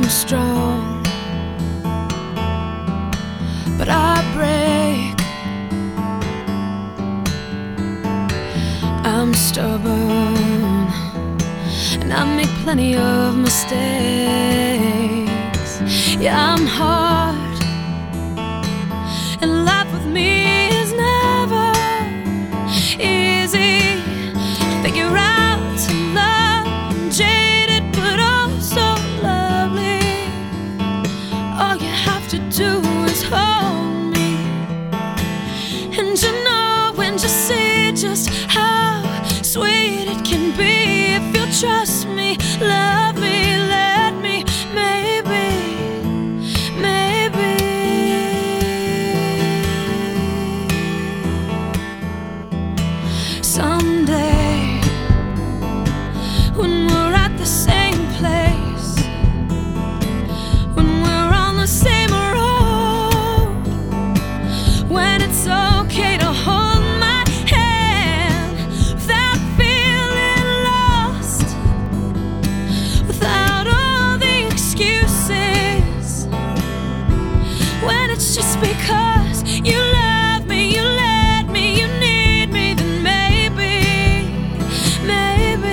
strong, but I break. I'm stubborn, and I make plenty of mistakes. Yeah, I'm hard, and life with me is never easy. Figure out to love, jaded but also lovely. All you have to do is hold me, and you know when you see just how sweet it can be if you trust me, love me, let me, maybe, maybe. Someday, when we're at the same place, when we're on the same road, when it's okay to hold my hand without feeling lost, without all the excuses, when it's just because you love me, you let me, you need me, then maybe, maybe.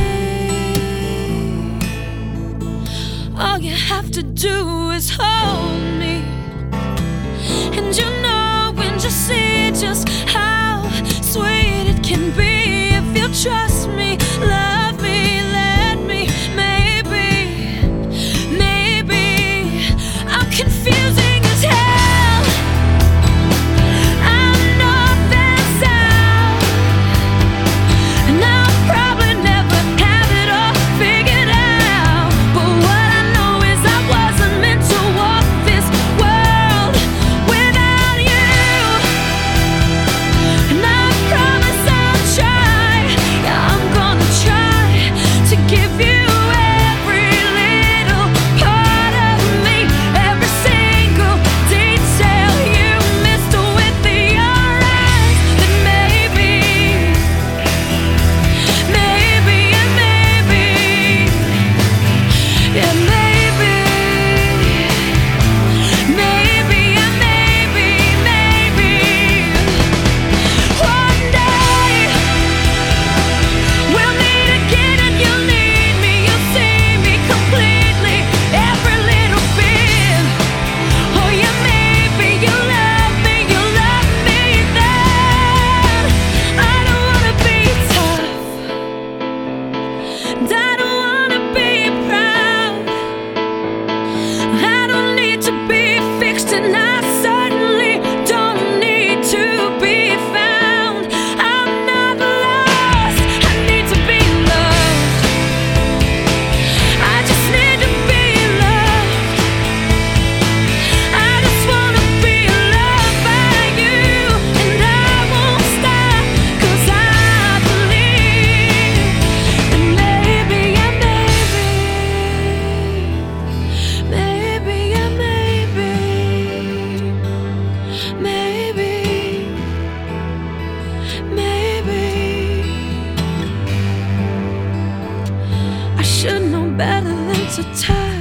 All you have to do is hold me, and you know when you see just how sweet it can be if you trust me, love me, let me, maybe, maybe. I'm confusing as hell, I'm north and south, and I'll probably never have it all figured out. But what I know is I wasn't meant to walk this world without you, and I promise I'll try. Yeah, I'm gonna try to give you every little part of me, every single detail you missed with your eyes. Then maybe, maybe, and maybe, yeah, maybe, maybe, and maybe, maybe. One day we'll meet again, and you'll need me, you'll see me completely, every little bit. Oh yeah, maybe you love me then. I don't wanna be tough, and I don't wanna be proud. I don't need to be fixed, and I certainly don't need to be found. I'm not lost, I need to be loved. I just need to be loved. I just wanna be loved by you, and I won't stop, 'cause I believe that maybe, yeah, maybe, maybe, yeah, maybe, maybe, maybe. I should know better than to tell